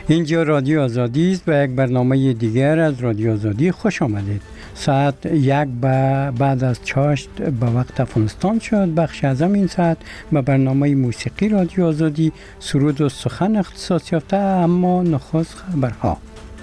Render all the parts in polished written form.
اینجا رادیو آزادی است و یک برنامه دیگر از رادیو آزادی خوش آمدید. ساعت 1 بعد از چاشت به وقت افغانستان شد. بخش اعظم این ساعت به برنامه موسیقی رادیو آزادی سرود و سخن اختصاص یافته، اما نخست خبرها.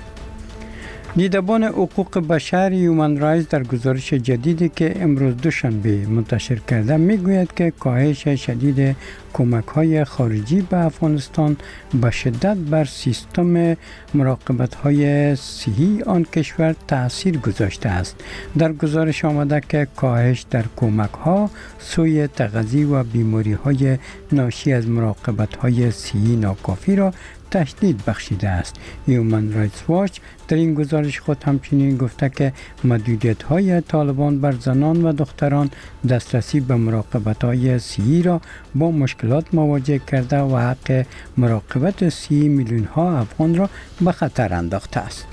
دیدبان حقوق بشر هیومن رایتس در گزارش جدیدی که امروز دوشنبه منتشر کرده میگوید که کاهش شدید کمک‌های خارجی به افغانستان به شدت بر سیستم مراقبت‌های صحی آن کشور تأثیر گذاشته است. در گزارش آمده که کاهش در کمک‌ها سوی تغذیه و بیماری‌های ناشی از مراقبت‌های صحی ناکافی را تشدید بخشیده است. هیومن رایتس واچ در این گزارش خود همچنین گفته که محدودیت‌های طالبان بر زنان و دختران دسترسی به مراقبت‌های صحی را با مشکلات مواجه کرده و حق مراقبت صحی میلیون‌ها افغان را به خطر انداخته است.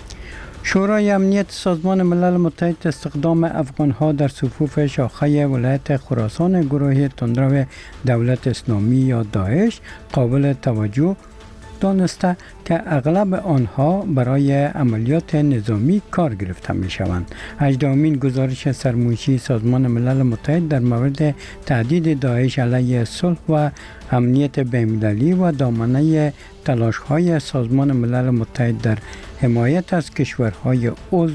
شورای امنیت سازمان ملل متحد استخدام افغان‌ها در صفوف شاخه ولایت خراسان گروه تندرو دولت اسلامی یا داعش قابل توجه دانسته که اغلب آنها برای عملیات نظامی کار گرفته می شوند. 18مین گزارش سرمنشی سازمان ملل متحد در مورد تهدید داعش علیه صلح و امنیت بین‌المللی و دامنه تلاش‌های سازمان ملل متحد در حمایت از کشورهای عضو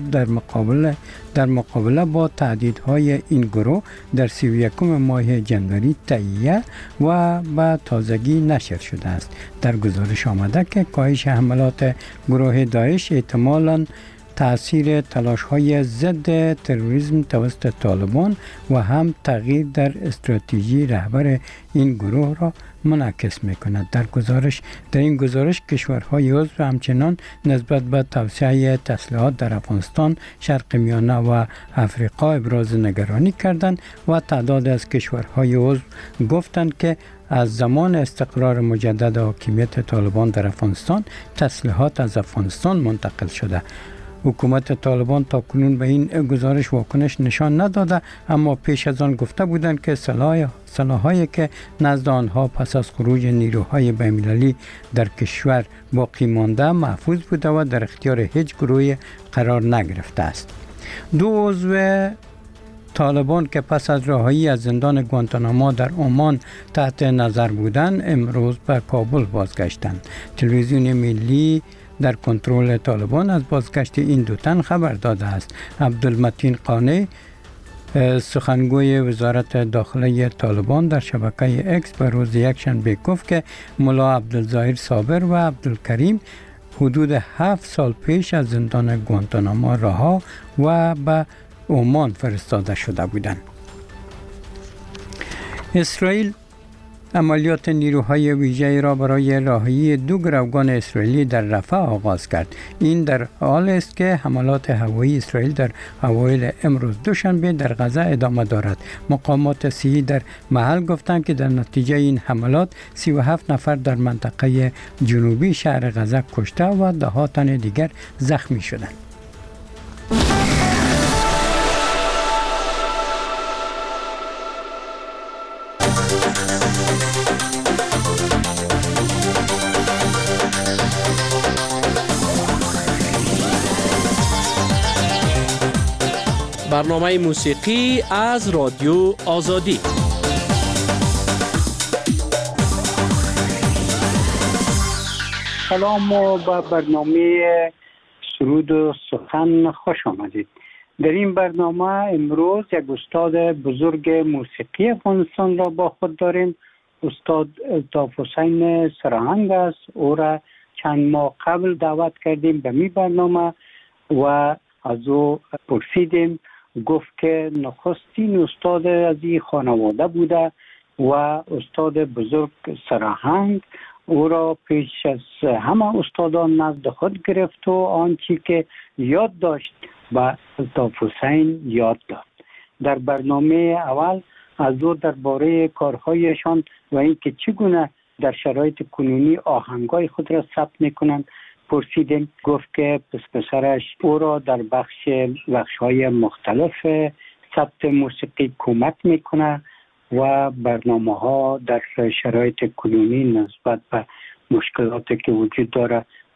در مقابله با تهدیدهای این گروه در 31 ماه جنوری تهیه و به تازگی نشر شده است. در گزارش آمده که کاهش حملات گروه داعش احتمالاً تأثیر تلاش‌های ضد تروریسم توسط طالبان و هم تغییر در استراتژی رهبر این گروه را منعکس می‌کند. در این گزارش کشورهای عضو همچنان نسبت به توسعه تسلیحات در افغانستان، شرق میانه و افریقا ابراز نگرانی کردند و تعداد از کشورهای عضو گفتند که از زمان استقرار مجدد حاکمیت طالبان در افغانستان تسلیحات از افغانستان منتقل شده. حکومت طالبان تا کنون به این گزارش واکنش نشان نداده، اما پیش از آن گفته بودند که سلاح‌هایی که نزد آنها پس از خروج نیروهای بین‌المللی در کشور باقی مانده محفوظ بوده و در اختیار هیچ گروهی قرار نگرفته است. 2 عضو طالبان که پس از رهایی از زندان گوانتانامو در عمان تحت نظر بودند امروز به کابل بازگشتند. تلویزیون ملی در کنترل طالبان از بازگشت این 2 تن خبر داده است. عبدالمتین قانی سخنگوی وزارت داخله طالبان در شبکه اکس به روز یکشنبه گفت که ملا عبدالظاهر صابر و عبدالکریم حدود 7 سال پیش از زندان گوانتانامو رها و به عمان فرستاده شده بودند. اسرائیل عملیات نیروهای ویژه را برای رهایی 2 گروگان اسرائیلی در رفح آغاز کرد. این در حال است که حملات هوایی اسرائیل در اوایل امروز دوشنبه در غزه ادامه دارد. مقامات صحی در محل گفتند که در نتیجه این حملات 37 نفر در منطقه جنوبی شهر غزه کشته و 10 تن دیگر زخمی شدند. برنامه موسیقی از رادیو آزادی. سلام و به برنامه سرود و سخن خوش آمدید. در این برنامه امروز یک استاد بزرگ موسیقی افغانستان را با خود داریم. استاد الطاف حسین سراهنگ است. او را چند ماه قبل دعوت کردیم به می برنامه و از او پرسیدیم. گفت که نخستین استاد از این خانواده بوده و استاد بزرگ سراهنگ او را پیش از همه استادان نزد خود گرفت و آنچه که یاد داشت به الطاف حسین یاد داد. در برنامه اول از او درباره کارهایشان و اینکه چگونه در شرایط کنونی آهنگای خود را ثبت میکنند پرسیدیم. گفت که پسرش او را در بخش‌های مختلف ثبت موسیقی کمک میکنه و برنامه‌ها در شرایط کنونی نسبت به مشکلاتی که وجود داره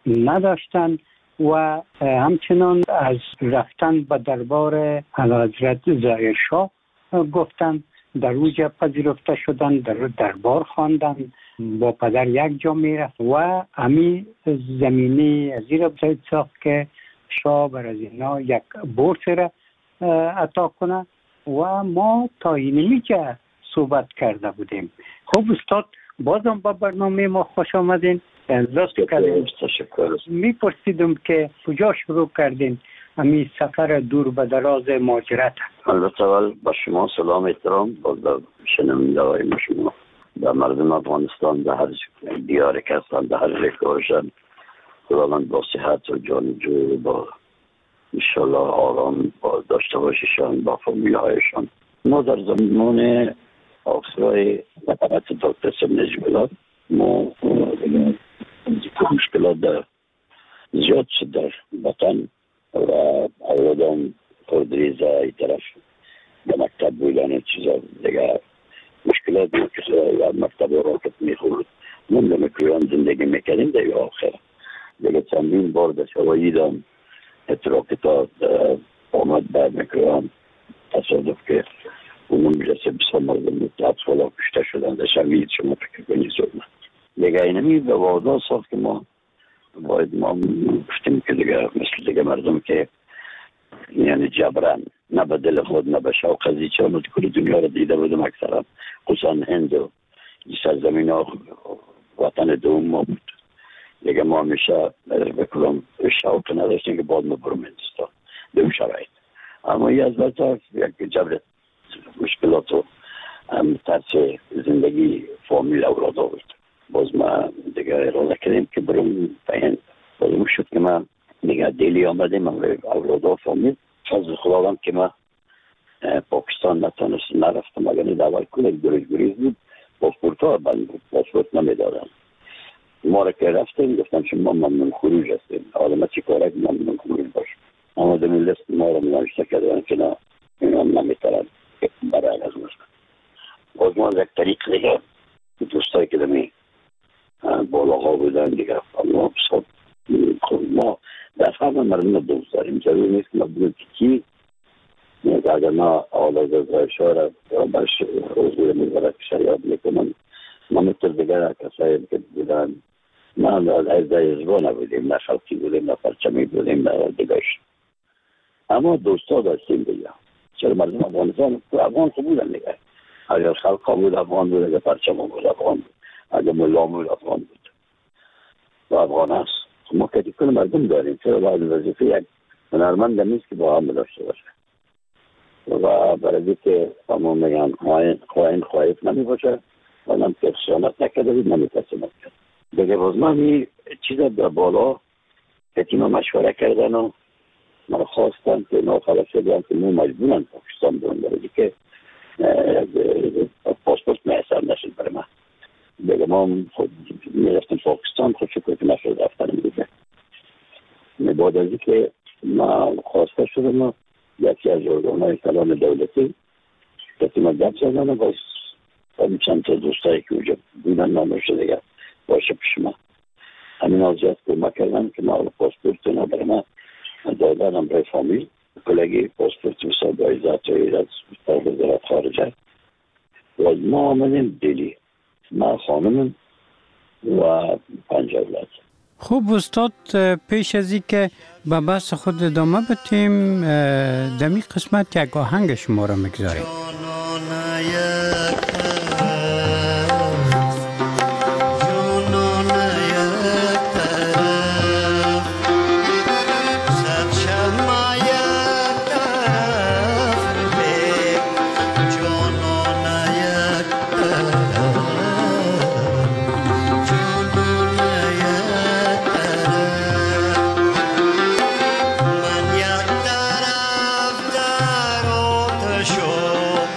نداشتند و همچنان از رفتن به دربار اعلیحضرت ظاهر شاه گفتند، در اوجا پذیرفته شدند، در دربار خواندند، با پدر یک جا میرفت و امی زمینی از این را ساخت که شاه بر از اینا یک بورس را عطا کنه و ما تا اینجا صحبت کرده بودیم. خب استاد بازم با برنامه ما خوش آمدین. لطف کردین. تشکر. میپرسیدم که کجا شروع کردین امی سفر دور به دراز مهاجرت؟ البته اول با شما سلام احترام با شنونده های شما، در مردم افغانستان در هر دیاری که هستند، در هر رکاشن خداوند با صحت و جانجو با انشالله آرام با داشته باشیشان با فامیل هایشان. ما در زمان آقای مطبعت دکتر سم نجیب ما مشکلات در زیاد شد در وطن و اولادم خودریزه ای طرف به مکتب بودن چیزا دیگه مشکلات بود که مکتب راکت میخورد من میکروان زندگی میکردیم دیگه آخر دیگه چندین بار در شواییدم اتراکتا آمد بر میکروان تصادف که اونم میرسه بسا مردم اطفالا کشته شدن در شوید شما فکر کنید زدن دیگه اینمی به وادا ساخت که ما باید ما گفتیم که دیگه مثل دیگه مردم که یعنی جبران نه به دل خود نه به شوق از ایچه همون کل دنیا رو دیده بودم اکثرا خصوصا هند و سرزمین ها وطن دوم ما بود دیگه ما همیشه بکنم شوق نداشتیم که باید ما برم هندستان دوم شرایط اما یه از وقتا یک جبر مشکلات و ترس زندگی فامیل اولادا بود باز ما دیگه اراده کردیم که برم به بازم شد که من دیگه دیلی آمدیم اولادا فامیل فضل خداوند که من پاکستان نتونست نرفتم اگر این اول کنه گریز بود پاسپورت ها بند بود پاسپورت نمیدادن ما را که رفتیم گفتم شما ممنون خروج هستیم آدم چی کاره که ممنون خروج باشم اما دمی لست ما را مناشته کردن که نه این هم نمیترن برای از مستن باز ما یک طریق دیگه دوستایی که دمی بالاها بودن دیگه ما در همه مردم دوست داریم ضرور نیست که ما بودیم که کی اگر ما آلاز از رایشا را برش حضور میبرد که شریعت میکنم ما مثل دیگر کسایی که بودن ما از ازبا نبودیم نه خلقی بودیم نه پرچمی بودیم نه دیگرش اما دوستا داشتیم دیگه چرا مردم افغانستان افغان خوب بودن دیگه اگر خلقا بود افغان بود اگر پرچم بود افغان بود اگر ملا بود افغان بود و افغان هست ما که کنه مردم داریم چرا باید وظیفه یک هنرمند نیست که با هم داشته باشه و برای که همون میگن خواهیف نمی باشه و هم که خیانت نکرده بود نمی تسمت کرد دیگه باز من این چیز در بالا تیما مشوره کردن و من خواستم که ناخلف شدیم که ما مجبورن پاکستان برون برای که پاسپورت میسر نشد برای من دیگه ما خود میرفتیم پاکستان خود شکر که نشد رفتنم دیگه بعد از که ما خواسته شدم یکی از ارگان‌های کلان دولتی که ما گپ زدن و باز چند تا دوستایی که اونجا بودن نامشته دیگه باشه پیش ما همین آزیاد کمک کردن که ما پاسپورت برای من دادن برای فامیل کلگی پاسپورت بسا بایزت و ایراد وزارت خارجه و ما آمدیم دلی ما خانمم و 5 اولاد. خوب استاد پیش از این که به بحث خود ادامه بدیم دمی قسمت یک آهنگ شما را میگذاریم. Show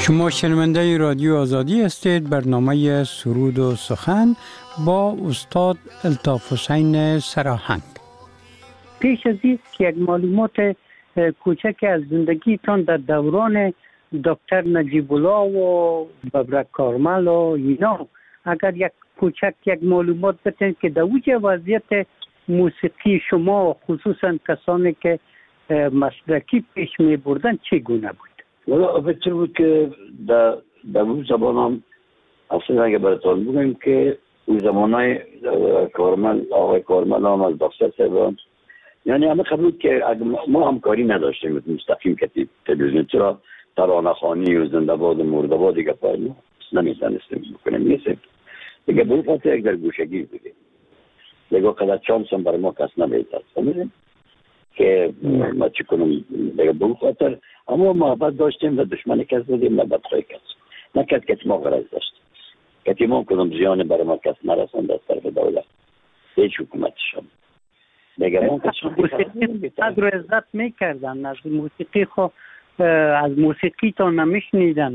شما شنونده رادیو آزادی هستید. برنامه سرود و سخن با استاد الطاف حسین سراهنگ. پیش از این که یک معلومات کوچک از زندگیتان در دوران دکتر نجیب الله و ببرک کارمل و اینا، اگر یک کوچک یک معلومات بتین که در اوج وضعیت موسیقی شما خصوصا کسانی که مسلکی پیش می بردن چگونه بود؟ والا فکر بود که در اون زمان هم اصلا اگه براتون بگم که اون زمانای کارمل، آقای کارمل هم از دفتر سیبان، یعنی همه قبول که ما همکاری نداشتیم مستقیم که تلویزیون، چرا ترانه خوانی و زنده باد و مرده باد دیگه پایین نمیتونستیم بکنیم، نیستیم دیگه. به خاطر یک در گوشگیر بودیم دیگه، قدر چانس هم برای ما کس نمیتونست فهمیدیم که ما چی کنم دیگه. به خاطر اما محبت داشتیم و دشمن کس بودیم و بدخواهی کس نکرد که ما غرض داشتیم که ما کنم زیان برای ما کس نرسند از طرف دولت هیچ حکومتش هم دیگه. ما موسیقی قدر و عزت میکردن از موسیقی، خب از موسیقی تا نمیشنیدن.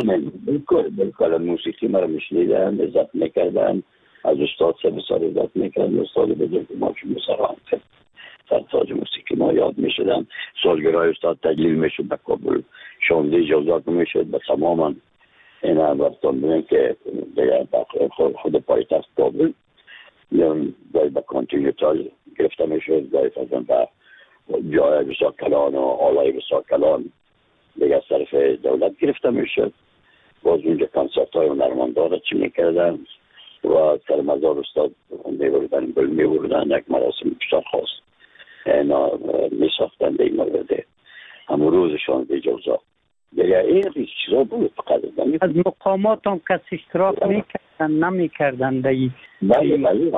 بالکل موسیقی ما رو میشنیدن، عزت میکردن، از استاد سه بسار عزت میکردن. استاد بزرگ ما که مسران کرد سرتاج موسیقی ما یاد میشدن. سالگرهای استاد تجلیل میشد به کابل، 16 اجازات میشد به تماما این برستان بودن که خود پایتخت کابل گاهی به کانتینیوتال گرفته میشد، گاهی فرزن به جای بسیار کلان و آلای بسیار کلان دیگه از طرف دولت گرفته میشد. باز اونجا کنسرت های هنرمندان چی میکردن و سر مزار استاد میبردن، گل میبردن، یک مراسم بسیار خاص اینا میساختن به این مورده همون روزشان به جوزا دیگه. این چیزا بود فقط از مقامات هم کس اشتراک میکردن نمیکردن دیگه. بله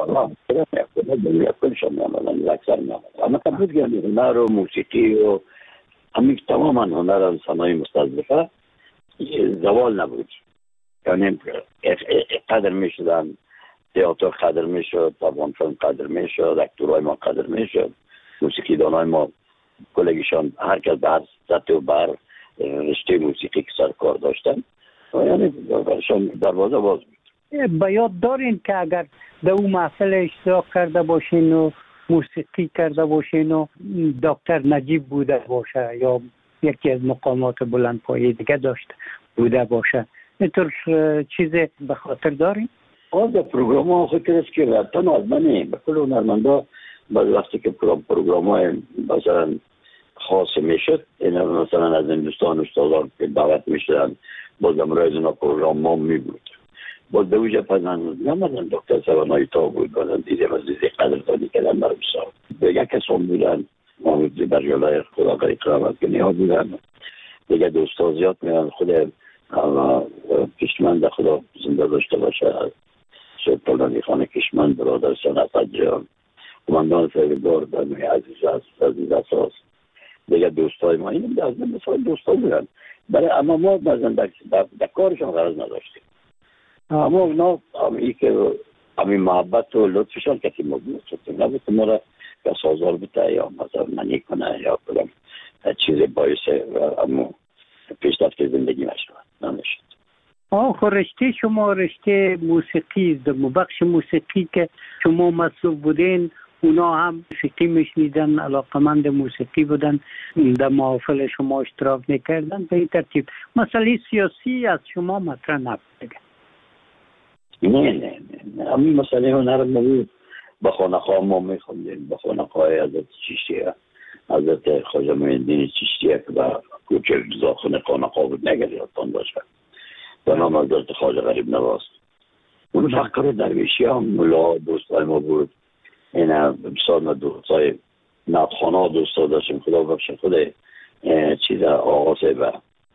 کلشان میامدن، اکثر میامدن. اما قبول گرمی هنر و موسیقی و همین تماما هنر و صنایع مستضعفه زوال نبود، یعنی قدر میشدن. تئاتر قدر میشد، تابان فیلم قدر میشد، اکتورهای ما قدر میشد، موسیقی دانای ما کلگیشان هر کس بر سطح و بر رشته موسیقی که سرکار داشتن، یعنی برشان دروازه باز بود. به یاد دارین که اگر در اون محفل اشتراک کرده باشین و موسیقی کرده باشین و دکتر نجیب بوده باشه یا یکی از مقامات بلندپایه دیگه داشته بوده باشه، اینطور چیز به خاطر دارین؟ در پروگرام ها فکر است که رفتن آدمانه به کل هنرمندا بعض وقتی که پروگرام های مثلا خاص میشد، این مثلا از هندوستان استادان که دعوت میشدن باز امروز اینا پروگرام ما می بود. باز به اوجه پزن نمدن دکتر سوانایی تا بود، بازن دیدیم از دیده قدردانی کردن برای بسار دیگه کسان بودن محمود برجالای خدا قریب قرامت که نیا بودن دیگه. دوستا زیاد میدن، خود کشمند خدا زنده داشته باشه، سید پلانی خانه کشمند برادر سنت جان کماندان فرگدار در نوی عزیز اساس دیگه. دوستای ما این از مثال دوستا بودن برای اما ما بازن در کارشان غرض نداشتیم. اما اونا همی که همی محبت و لطفشان کسی مبنید شدیم نبود ما را که سازار بته یا مثلا منی کنه یا کلم چیز باعث اما پیشرفت زندگی نشد. رشته شما رشته موسیقی، در بخش موسیقی که شما مسئول بودین اونا هم موسیقی میشنیدن، علاقمند موسیقی بودن، در محافل شما اشتراک میکردن. به این ترتیب مسئله سیاسی از شما مطرح نبود؟ نه همین مسئله هنر نبود. به خانقاه ما میخوندیم، به خانقاه حضرت چشتیه، حضرت خواجه معین‌الدین چشتیه که به کوچه داخل خانقاه بود، نگر یادتان باشه، به نام حضرت خواجه غریب نواز. اون فقر درویشی هم ملا دوستای ما بود. این بسیار ما دوستای نتخانه ها دوستا داشتیم، خدا بخش خود چیز آغازه و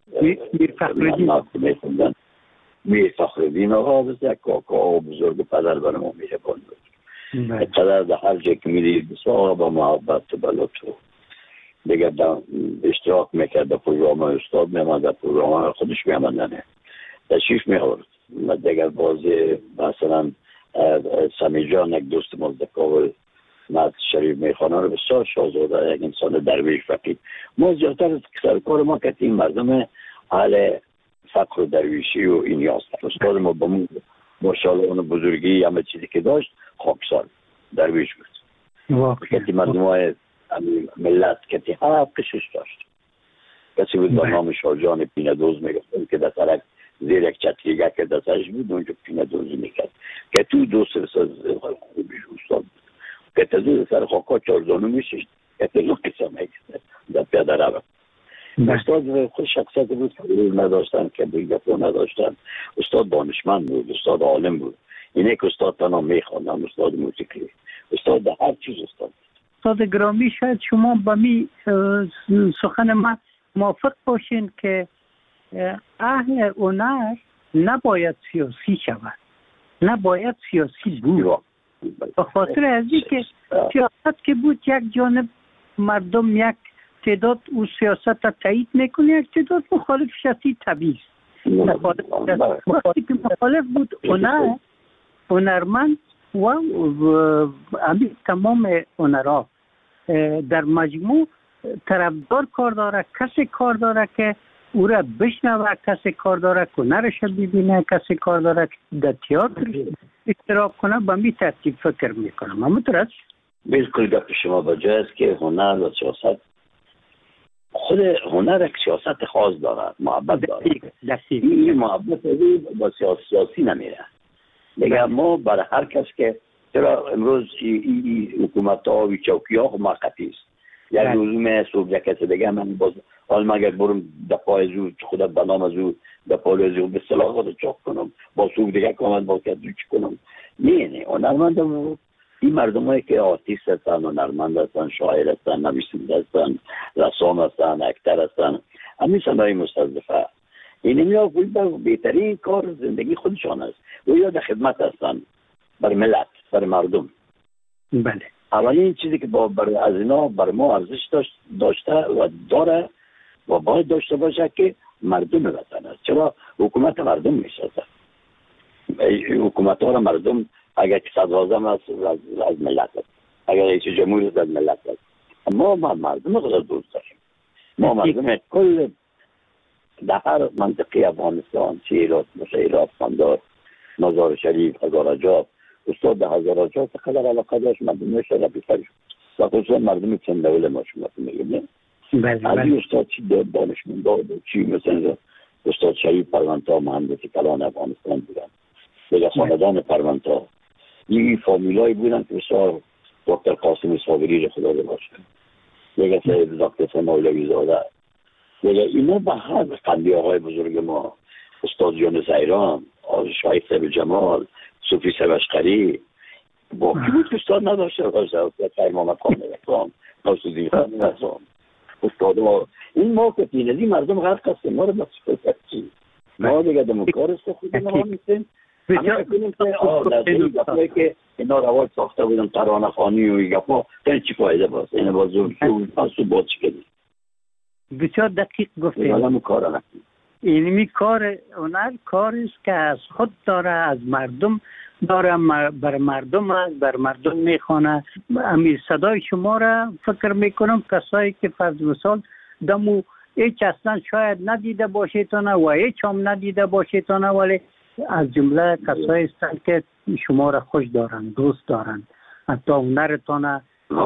میر فخرالدین آقا بسیار کاکا و بزرگ پدر برای ما میره بود. پدر در هر جایی که میدید بسیار با محبت و بلطف دیگه اشتراک میکرد در پروگرام استاد میامد، در پروگرام خودش میامدنه تشریف میآورد. دیگر بازی مثلا سمی جان یک دوست ما در کابل مرد شریف میخانه رو بسیار شاهزاده، یک انسان درویش فقیر. ما زیادتر سرکار ما که این مردم اهل فقر و درویشی و این هست. استاد ما با ماشاءالله اون بزرگی همه چیزی که داشت خاکسار درویش بود. کتی مردم های ملت کتی حق کشش داشت. کسی بود با نام شاهجان پینه دوز میگفتن که در سرک زیر یک چتریگه که دستش بود اونجا پینه دوزی میکرد که تو دو سر خوبیش استاد بود که تزو سر خاکا چارزانو میشید که تزو کسا میکرد در پیاده رو استاد خود شخصیت بود که نداشتن که بگفتو نداشتن. استاد دانشمند بود، استاد عالم بود. اینه که استاد تنها میخواندن، استاد موسیقی، استاد در هر چیز استاد. استاد گرامی شاید شما با می سخن من موافق باشین که اهل هنر نباید سیاسی شود، نباید سیاسی بود. به خاطر از اینکه سیاست که بود یک جانب مردم یک تعداد او سیاست را تایید میکنه، یک تعداد مخالف شدید طبیعی مخالف بود. هنرمند و همین تمام هنرها در مجموع طرفدار کار داره، کسی کار داره که او را بشنوه، کسی کار داره که هنرش ببینه، کسی کار داره که در تئاتر اشتراک کنه. به می ترتیب فکر میکنم. اما درست بالکل گپ شما بجای است که هنر و سیاست، خود هنر یک سیاست خاص داره، محبت داره. این محبت با سیاسی نمیره. دیگه ما برای هر کس که چرا امروز این حکومت ها و چوکی ها موقتی است. یک روزی صبح یک کسی دیگه من باز حال مگر برم در پای زو خودت به نام زو در پای زو به صلاح خود چاک کنم با صبح دیگه کامل با کسی چی کنم. نه هنرمند این مردم هایی که آرتیست هستن، هنرمند هستن، شاعر هستن، نویسنده هستن، رسام هستن، اکتر هستن، همین صنایع مستضعفه. این نمی‌ها بهترین کار زندگی خودشان است و یا در خدمت هستن بر ملت، بر مردم. بله. اولین چیزی که از اینا بر ما ارزش داشته و داره و باید داشته باشه که مردم وطن است. چرا حکومت مردم می‌سازه. حکومت ها را مردم اگر که صدراعظم از ملت است، اگر رئیس جمهور از ملت است. ما مردم خود دوست داریم. ما مردم کل در هر منطقه افغانستان، شیرات، مشیرات، خاندار، مزار شریف، هزارجات، استاد در هزارجات قدر علاقه داشت مردمش را بیفرش و خصوصا مردم چند دوله ما شما میگیم. از این استاد چی دانشمند داد چی مثلا استاد شریف پرونتا مهندسی کلان افغانستان بودن. دیگه خاندان پرونتا این فامیلایی بودن که بسیار دکتر قاسم صابری را خدا باشه. دیگه سید دکتر مولوی زاده. دیگه اینا به هر قندیه های بزرگ ما، استاد یونس ایران، شاید سب جمال، صوفی سبشقری، با کی بود که استاد نداشته؟ استاد خیر محمد خان نوکان، ناصرالدین خان نوکان، استاد ها. این ما که تینزی مردم غرق هستیم، ما رو بسیار چی؟ ما دیگه دموکار است خود ما میستیم. همه کنیم که اینا رواج ساخته بودن ترانه خانی و این گفا این چی فایده باست؟ این بازور شو باید چی کنیم؟ بسیار دقیق گفتیم. اینمی کار هنر کاری است که از خود داره، از مردم داره، بر مردم است، بر مردم میخوانه. امیر صدای شما را فکر میکنم کسایی که فرض مثال دمو هیچ اصلا شاید ندیده باشیتونه و هیچ هم ندیده باشیتونه، ولی از جمله کسایی هستند که شما را خوش دارن، دوست دارن، حتی هنرتان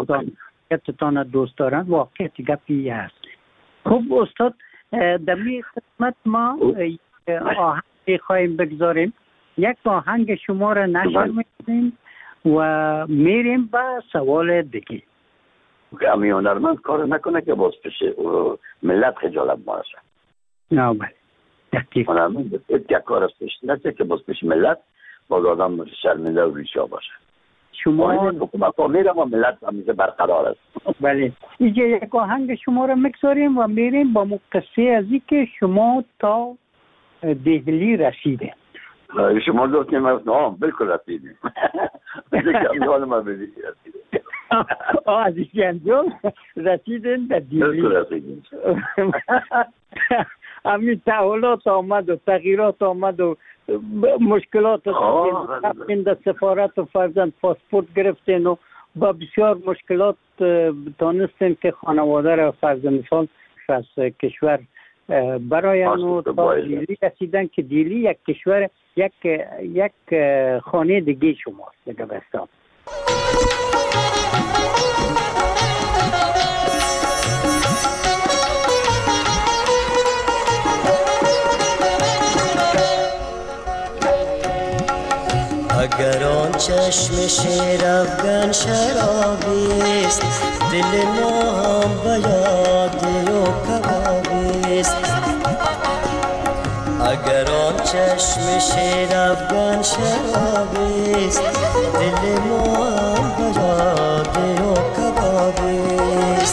حتی دوست دارن. واقعیت گپی است. خب استاد در می خدمت ما آهنگ خواهیم بگذاریم. یک آهنگ شما را نشر میکنیم و میریم به سوال دیگه. همی هنرمند کار نکنه که باز پیش ملت خجالت باشه. نه بله دقیق. هنرمند یک کار است پیش نشه که باز پیش ملت باز آدم شرمنده و ریشا باشه. شما حکومت ها میرم و ملت همیشه برقرار است. بله. اینجا یک آهنگ شما را میگذاریم و میریم با قصه از این که شما تا دهلی رسیده. شما دوست نمیم بلکل رسیدیم. انجام ما بدید رسیدیم. از این انجام رسیدیم در دهلی. بلکل رسیدیم. همین تحولات آمد و تغییرات آمد و مشکلات رفتین در سفارت و فرزند پاسپورت گرفتین و با بسیار مشکلات تانستین که خانواده را فرض مثال از کشور برای انو تا دیلی رسیدن که دیلی یک کشور یک خانه دیگه شماست دیگه بستان. اگر آن چشم شیر افغان شرابیست دل ما هم به یاد و کبابیست. اگر آن چشم شیر افغان شرابیست دل ما هم به یاد و کبابیست.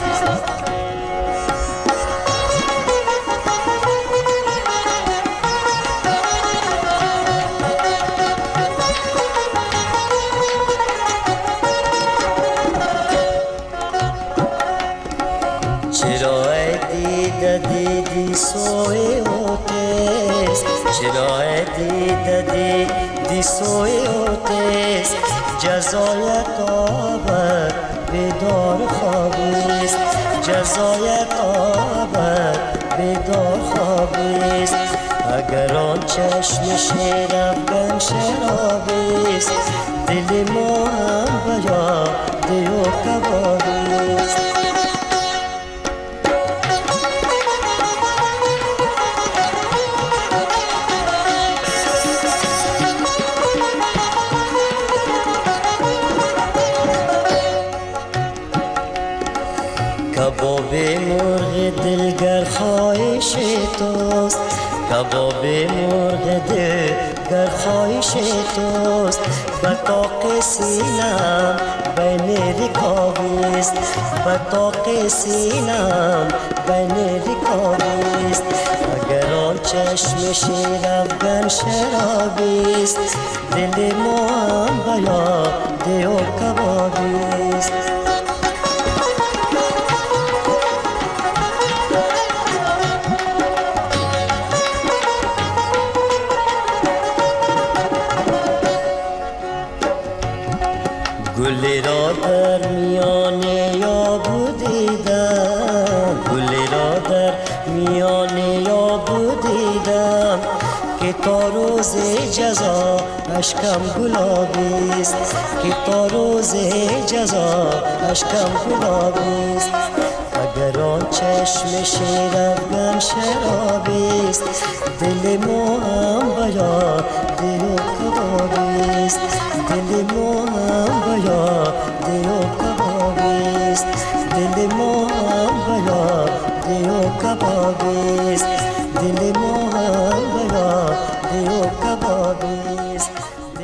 دیدی سوی اوتیس چرا دیدی سوی اوتیس جزای قابر بیدار خوابیست جزای قابر بیدار خوابیست. اگر آن چشم شیر افغان شرابیست دل ما هم به یاد و کبابیست. کباب مرغ دلگر خواهش توست کباب مرغ دلگر خواهش توست به طاق سینم بین رکابیست به طاق سینم بین رکابیست. اگر آن چشم شیر افغان شرابیست دل ما هم به یاد و کبابیست. گلی را در میان یابو دیدم گلی را در میان یابو دیدم که تا روز جزا اشکم گلابیست که تا روز جزا اشکم گلابیست. اگر آن چشم شیر افغان شرابیست دل ما هم به یاد و کبابیست دل ما هم به یاد و کبابیست دل ما هم به یاد و کبابیست دل ما هم به یاد و کبابیست.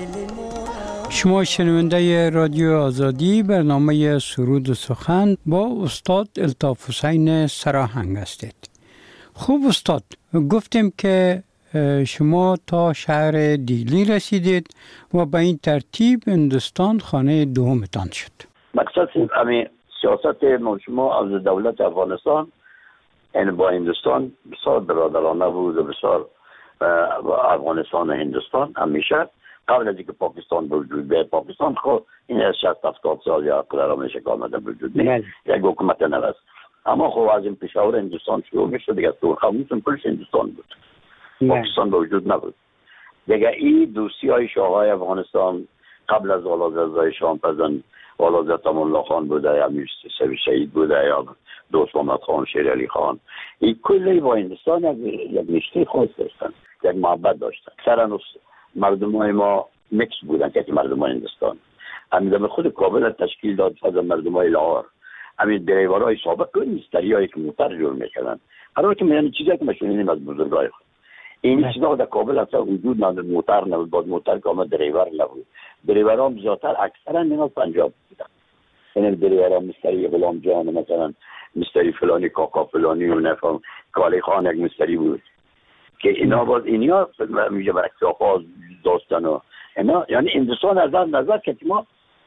شما شنونده رادیو آزادی برنامه سرود و سخن با استاد الطاف حسین سراهنگ هستید. خوب استاد، گفتیم که شما تا شهر دیلی رسیدید و به این ترتیب هندوستان خانه دومتان شد. مقصد همین سیاست شما از دولت افغانستان این با هندوستان بسیار برادرانه بود و بسیار افغانستان و هندوستان همیشه قبل از اینکه پاکستان به وجود بیاد پاکستان خود این از 60-70 سال یا قدر میشه که آمده به وجود بیاد یک حکومت نوست. اما خب از این پیشاور هندوستان شروع میشه دیگه تو خاموشون پلش هندوستان بود پاکستان به وجود نبود دیگه. این دوستی های شاههای افغانستان قبل از اعلیحضرت شاه پزن اعلیحضرت امان الله خان بوده یا امیر شهید بوده یا دوست محمد خان شیر علی خان این کلی با هندوستان یک رشته خاص داشتن یک محبت داشتن. سرانوس مردم های ما میکس بودن که مردم های هندوستان همین خود کابل تشکیل داد از مردم های لاهور همین دریورهای سابق و مستری هایی که موتر جور میکردن قرار که من چیزی که مشونیم از بزرگای خود این چیزا در کابل اصلا وجود نداشت. موتر نبود بعد موتر که آمد دریور نبود. دریورها هم زیادتر اکثرا من از پنجاب بودن. این دریورها مستری غلام جان مثلا مستری فلانی کاکا فلانی و نفهم کالی خان یک مستری بود که اینا باز اینیا میگه برای اکتافاز داستان و اینا یعنی هندوستان از نظر که ما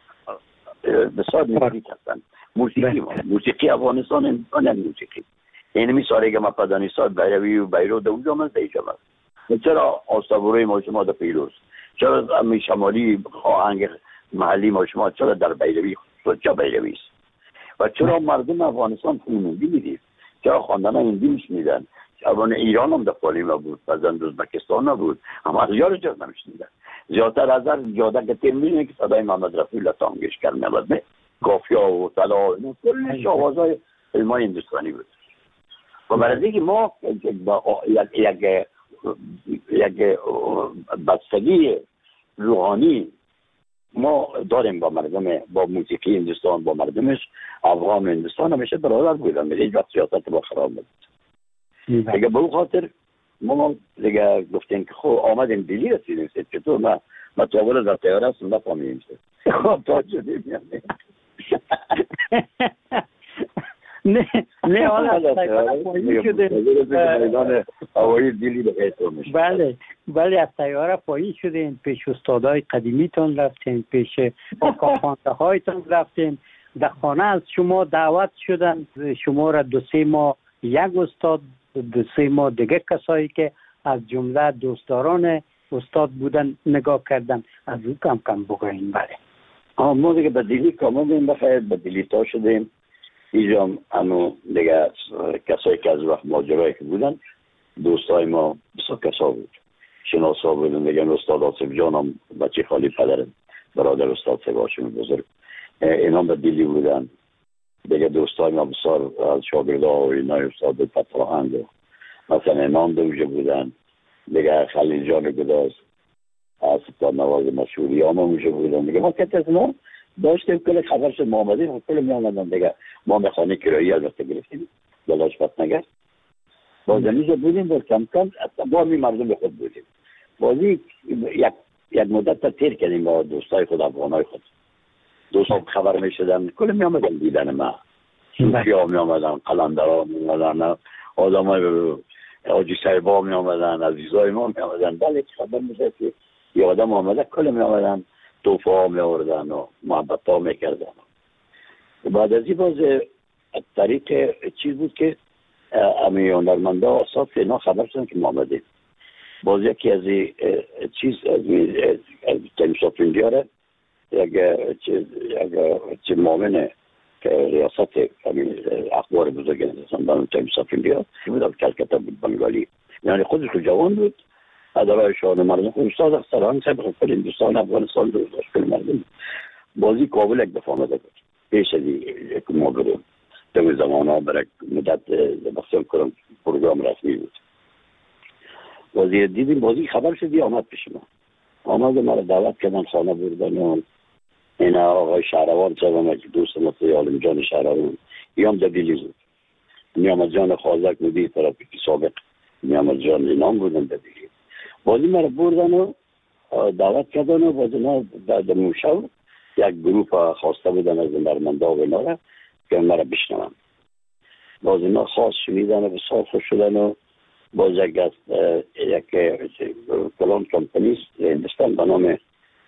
بسیار نزدیک هستن. موسیقی افغانستان هندوستان هم موسیقی اینمی ساری که ما پدانی ساد بیروی و بیرو دو جامعه دیگه است. چرا آستاوروی ما شما در پیروز چرا امی شمالی آهنگ محلی ما شما چرا در بیروی چرا بیروی است و چرا مردم افغانستان فیلموندی میدید چرا خواندن هندی میشنیدن اوان ایران هم در پالیما بود، بعضن ازبکستان بود، اما از یارش جز نمیشنیدن. زیادتر از هر جاده که تیم می‌بینی که صدای محمد رفیع الله تانگشکر میاد، نه کافیا و طلا و کلش آوازهای علمای هندوستانی بود. و برای اینکه ما یک بستگی روحانی ما داریم با مردم، با موسیقی هندوستان، با مردمش. افغان هندوستان همیشه برادر بودن، هیچ وقت سیاست با خراب نبود. دیگه به اون خاطر ما دیگه گفتیم که خب آمدیم دلی رسیدیم. چطور ما تاول در تیاره هستم نفهمیدیم خب تا شدیم یعنی نه حالا از تیاره پایین شدیم، میدان هوایی دلی به حیطور میشه. بله از تیاره پایین شدیم، پیش استادای قدیمیتون رفتیم، پیش آقاخوانده هایتون رفتیم، در خانه از شما دعوت شدن، شما را 2-3 ماه یک استاد، 2-3 ماه دیگه کسایی که از جمله دوستداران استاد بودن نگاه کردن. از او کم کم بگوین. بله ما دیگه به دلی کامدیم، بخیر به دلی تا شدیم. اینجا هم دیگه کسایی که از وقت ماجرایی که بودن دوستای ما بسیار کسا بود، شناسا بودن دیگه. استاد آصف جان هم بچه خالی پدرم، برادر استاد سباشون بزرگ، اینا به دلی بودن دیگه. دوستای ما بسیار از شاگرده و اینای استاد فتراهند و مثلا امام دوجه بودن دیگه، خلیل جان گداز، سلطان نواز مشهوری هم اونجا بودن دیگه. ما کت از ما داشتیم کل خبر شد ما آمدیم و کل می آمدن دیگه. ما به خانه کرایی البته گرفتیم، دلاش بط نگرد. باز اینجا بودیم و کم کم با می مردم خود بودیم. بازی یک مدت تا تیر کردیم با دوستای خود، افغانای خود. دوستان خبر می شدن، کل می آمدن دیدن ما. صوفی ها می آمدن، قلندر ها می آمدن، آدم های آجی صاحبا می آمدن، عزیزای ما می آمدن. بله خبر می شد که یه آدم آمده، کل می آمدن، توفه ها می آوردن و محبت ها می کردن. بعد از این باز طریق چیز بود که امی هنرمنده آساد اینا خبر شدن که ما آمدیم. باز یکی از چیز از تایمز اندیا یک معاون ریاست اخبار بزرگ هندوستان تایمز اندیا بود، کلکتا بود، بنگالی، یعنی خودش رو جوان بود، ادارای شاهن مردم خود استاد اختران صاحب خود هندوستان افغانستان رو داشت کل مردم. بازی کابل یک دفعه آمده بود پیش از یک ما بریم در زمان ها برای مدت بخصم کنم پروگرام رسمی بود. بازی دیدیم، بازی خبر شدی آمد پیش ما، آمد مرا دعوت کردن خانه بردن و این آقای شهروان صاحب که دوست مثل عالم جان شهروان ایام در دیلی بود، نیامد جان خوازک مدیر ترافیکی سابق نیامد جان اینام بودن در دیلی. بازی مرا بردن و دعوت کردن و بازی ما در موشو یک گروه خواسته بودن از هنرمندا و اینا را که مرا بشنون. باز اینا خواست شنیدن و بسیار خوش شدن و باز یک کلان کمپنی هندوستان به نام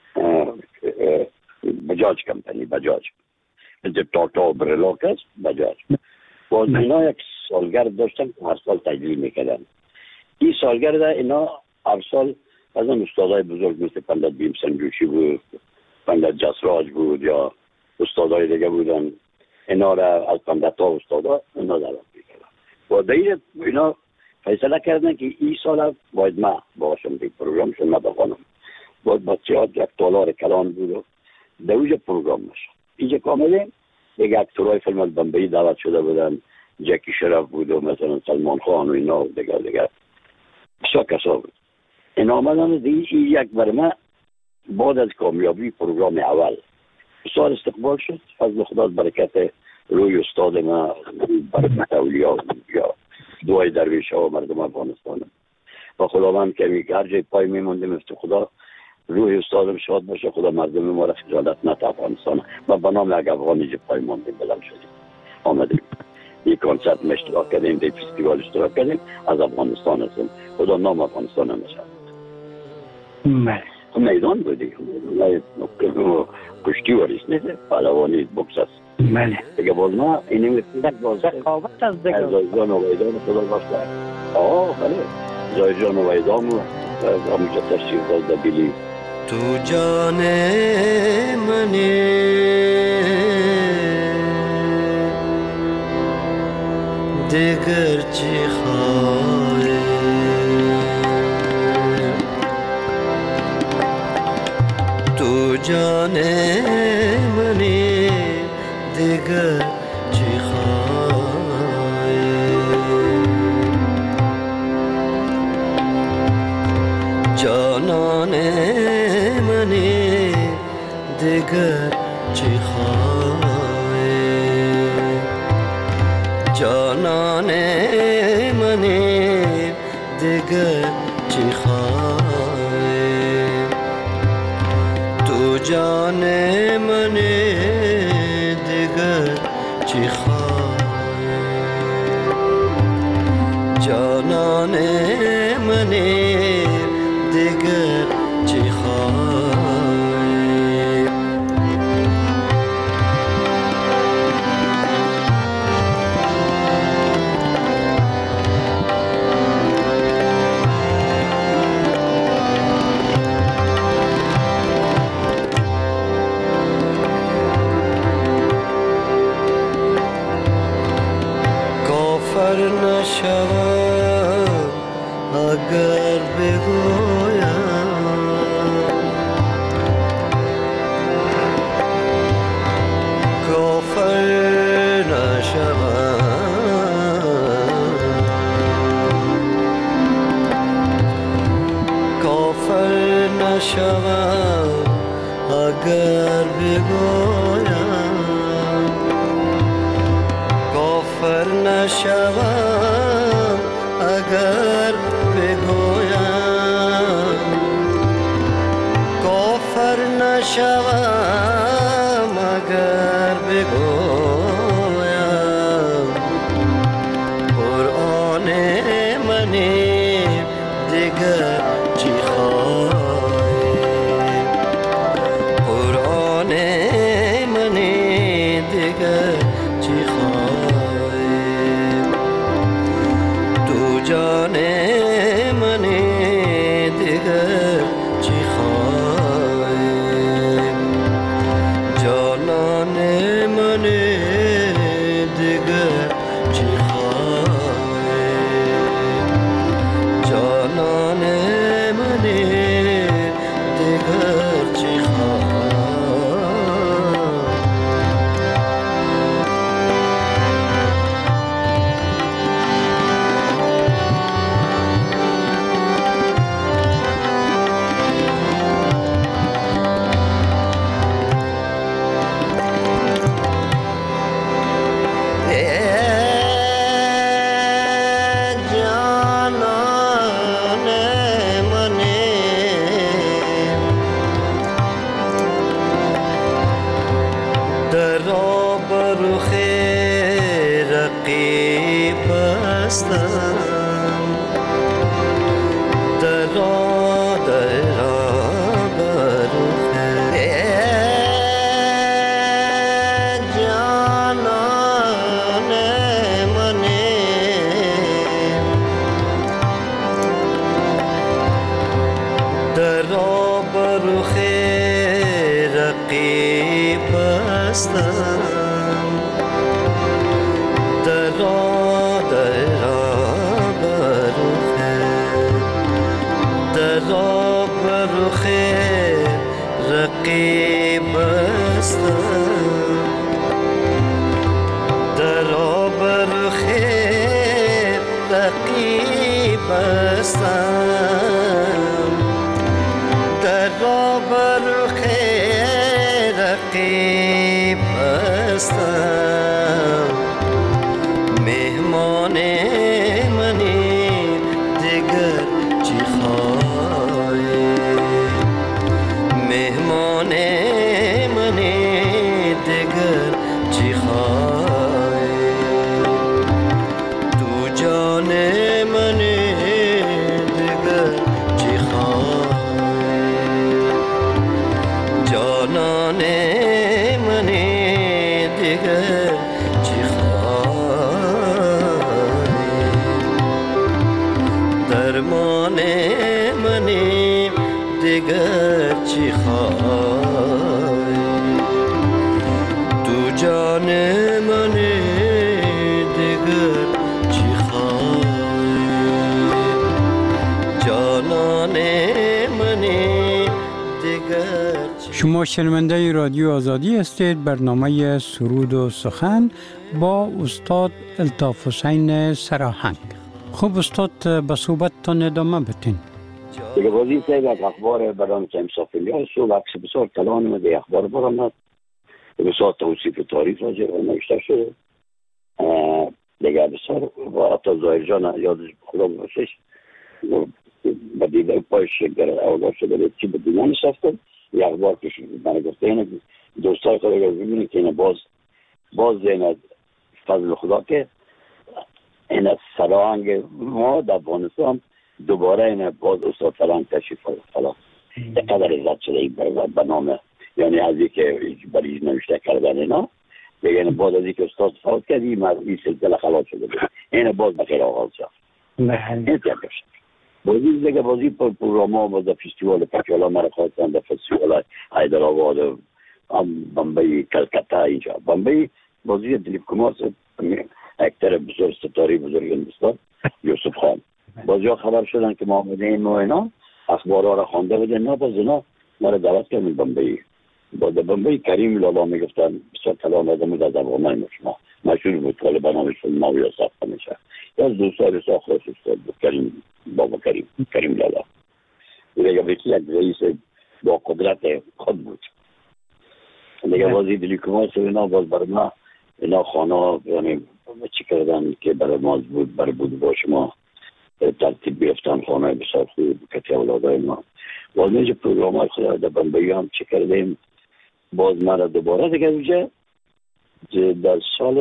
بجاج کمپنی، بجاج مثل تاتا و برلاک است، بجاج. باز اینا یک سالگرد داشتن که هر سال تجلیل میکردن. این سالگرد اینا هر سال از اون استادای بزرگ مثل پندت بھیم جوشی بود، پندت جسراج بود یا استادای دیگه بودن، اینا را از پندت ها استادا اینا دارد میکردن. و دیگه اینا فیصله کردن که این سال باید ما باشم دیگه پروگرامشون نبخوانم. باید بچه ها یک تالار کلان بود و دویج پروگرام نشد. اینجا کامله دیگه اکتورهای فیلم بمبئی دعوت شده بودن، جکی شرف بود و مثلا سلمان خان و اینا و دیگه بسیار کسا بود. این آمدن دیگه یک برمه بعد از کامیابی پروگرام اول بسیار استقبال شد. فضل خدا برکت روی استاد ما برکت اولیا یا دعای درویش ها و مردم افغانستان و خداوند که هر جای پای میموندیم افت خدا روی استادم شاد باشه، خدا مردم ما را خجالت نت افغانستان و به نام یک افغانی جای پای موندیم بلند شدیم آمدیم یک کنسرت ما اشتراک کردیم، یک فستیوال اشتراک کردیم، از افغانستان هستیم. خدا نام افغانستان هم نشد. میدان بودیم کشتی وریست نیست، پهلوانی بوکس است. دیگه باز ما اینه میتونیم باز رقابت از دیگه زایجان و ویدان خدا باشد. بله زایجان و ویدان و همونجا تشریف باز در بیلی تو جان منی دیگر چی خواه جانان منی دیگر چی خواهی جانان منی دیگر چی خواهی تو جان منی دیگر چی خواهی جانان منی دیگر چی خواهی کافر نشوم اگر بگویم کافر نشوم کافر نشوم اگر بگویم کافر نشوم اگر بگویم کافر نشوم اگر بگویم قرآن منی دیگر چی خواهی قرآن منی دیگر چی خواهی تو جان منی دیگر چی خواهی جانان منی دیگر چی خواهی جانان منی دیگر چی خواهی مهمان منی دیگر چی خواهی مهمان منی دیگر چی خواهی تو جان منی دیگر چی خواهی جانان منی دیگر چی خواهی درمان منی دیگر چی خواهی تو جان منی دیگر چی خواهی جانان منی دیگر شما شنونده رادیو آزادی هستید. برنامه سرود و سخن با استاد الطاف حسین سراهنگ. خب استاد، به صحبتتان ادامه بدین. دیگه بازی که یک اخبار برام تمساف الیاس و عکس بسیار کلان اومده اخبار برآمد بسیار توصیف تاریخ راجع به نوشته شده دیگه بسیار و حتی ظاهر جان یادش خدا باشش با دیده پایش در اولاد شده چی به دنیا نشستن یه اخبار کشید من گفته اینه دوستای خدا رو ببینه که اینه باز این فضل خدا که این سرانگ ما در افغانستان دوباره این باز استاد فرانگ تشریف خلاص قدر عزت شده این به نام یعنی از این که برای نوشته کردن اینا دیگه این باز از این که استاد فوت کرد این سلسله خلاص شده بود این باز بخیر آغاز شد این تیار شد بازی دیگه بازی پروگرام ها و در فستیوال پکیالا مرا خواستن در فستیوال حیدرآباد بمبئی کلکتا اینجا بمبئی بازی دلیپ کمار اکتر بزرگ ستاره بزرگ هندوستان یوسف خان بازی ها خبر شدن که ما آمده این و اینا اخبارها را خوانده بودن نه باز اینا ما را دعوت کردن بمبئی با در بمبئی کریم لالا میگفتن بسیار کلام آدم بود از افغانای شما مشهور بود کال برنامهش ناوی صاحب همیشه یا از دوستای رسا خواست استاد بود کریم بابا کریم لالا دیگه بیتی یک رئیس با قدرت خود بود دیگه بازی دلی کمار سو اینا باز بر ما اینا خانه یعنی چی کردن که برای ماز بود برای بود با شما ترتیب بیفتن خانه بسیار خوب کتی اولادای ما باز میجه پروگرام های خدا در بمبئی هم چی کردیم باز ما را دوباره دیگه اونجا در سال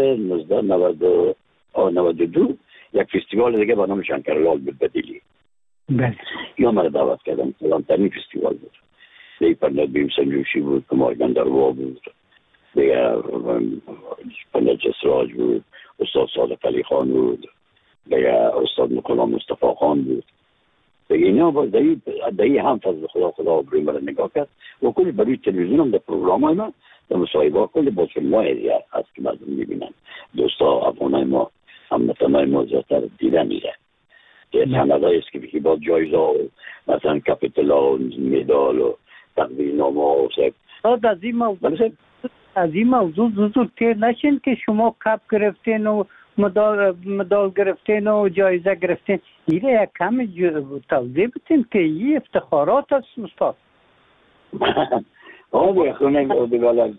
1992 یک فستیوال دیگه با نام شنکرلال بود بدیلی یا مرا دعوت کردم کلانترین فستیوال بود دیگه پندت بیم سنجوشی بود کمار گندروا بود دیگه پندت جسراج بود استاد صادق علی خان بود دیگه استاد مکلا مصطفی خان بود دیگه اینا باز دایی هم فضل خدا برای مرا نگاه کرد و کلی برای تلویزیون هم در پروگرام های ما در مصاحبه کلی با فیلم های هست که مردم میبینن دوستا افغانای ما هموطنای ما زیادتر دیدن میره که سندهایی است که با جایزه و مثلا کپیتلا و مدال و تقدیرنامه و از این موضوع زودتر نشین که شما کپ گرفتین و مدال گرفتین و جایزه گرفتین ایره یک کم توضیح بتین که این افتخارات است استاد آقا خونه بگالا